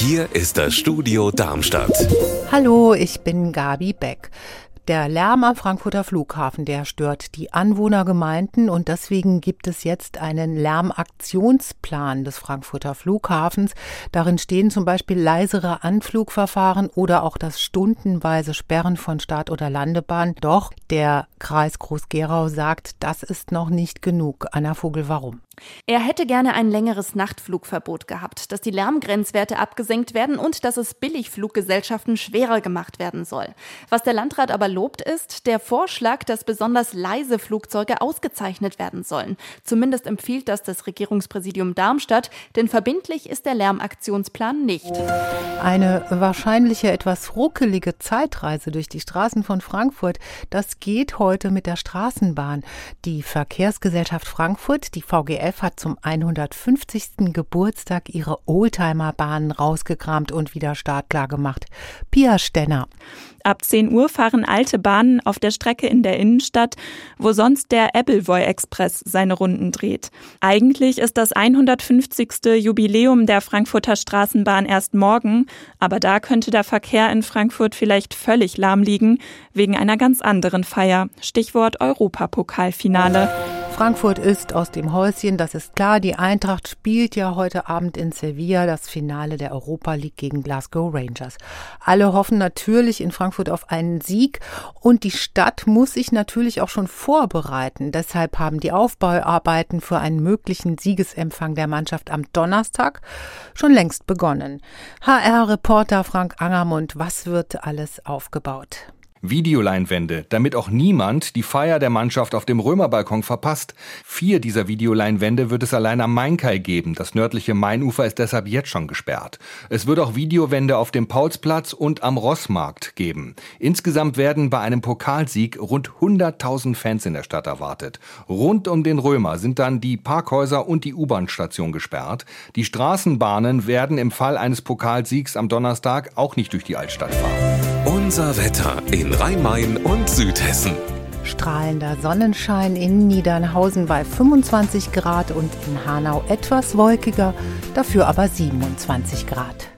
Hier ist das Studio Darmstadt. Hallo, ich bin Gabi Beck. Der Lärm am Frankfurter Flughafen, der stört die Anwohnergemeinden und deswegen gibt es jetzt einen Lärmaktionsplan des Frankfurter Flughafens. Darin stehen zum Beispiel leisere Anflugverfahren oder auch das stundenweise Sperren von Start- oder Landebahn. Doch der Kreis Groß-Gerau sagt, das ist noch nicht genug. Anna Vogel, warum? Er hätte gerne ein längeres Nachtflugverbot gehabt, dass die Lärmgrenzwerte abgesenkt werden und dass es Billigfluggesellschaften schwerer gemacht werden soll. Was der Landrat aber lobt, ist der Vorschlag, dass besonders leise Flugzeuge ausgezeichnet werden sollen. Zumindest empfiehlt das Regierungspräsidium Darmstadt, denn verbindlich ist der Lärmaktionsplan nicht. Eine wahrscheinliche etwas ruckelige Zeitreise durch die Straßen von Frankfurt, das geht heute mit der Straßenbahn. Die Verkehrsgesellschaft Frankfurt, die VGF, hat zum 150. Geburtstag ihre Oldtimer-Bahnen rausgekramt und wieder startklar gemacht. Pia Stenner. Ab 10 Uhr fahren alte Bahnen auf der Strecke in der Innenstadt, wo sonst der Ebbelwoi-Express seine Runden dreht. Eigentlich ist das 150. Jubiläum der Frankfurter Straßenbahn erst morgen, aber da könnte der Verkehr in Frankfurt vielleicht völlig lahm liegen, wegen einer ganz anderen Feier. Stichwort Europapokalfinale. Frankfurt ist aus dem Häuschen, das ist klar. Die Eintracht spielt ja heute Abend in Sevilla das Finale der Europa League gegen Glasgow Rangers. Alle hoffen natürlich in Frankfurt auf einen Sieg und die Stadt muss sich natürlich auch schon vorbereiten. Deshalb haben die Aufbauarbeiten für einen möglichen Siegesempfang der Mannschaft am Donnerstag schon längst begonnen. HR-Reporter Frank Angermund, was wird alles aufgebaut? Videoleinwände, damit auch niemand die Feier der Mannschaft auf dem Römerbalkon verpasst. 4 dieser Videoleinwände wird es allein am Mainkai geben. Das nördliche Mainufer ist deshalb jetzt schon gesperrt. Es wird auch Videowände auf dem Paulsplatz und am Rossmarkt geben. Insgesamt werden bei einem Pokalsieg rund 100.000 Fans in der Stadt erwartet. Rund um den Römer sind dann die Parkhäuser und die U-Bahn-Station gesperrt. Die Straßenbahnen werden im Fall eines Pokalsiegs am Donnerstag auch nicht durch die Altstadt fahren. Unser Wetter in Rhein-Main und Südhessen. Strahlender Sonnenschein in Niedernhausen bei 25 Grad und in Hanau etwas wolkiger, dafür aber 27 Grad.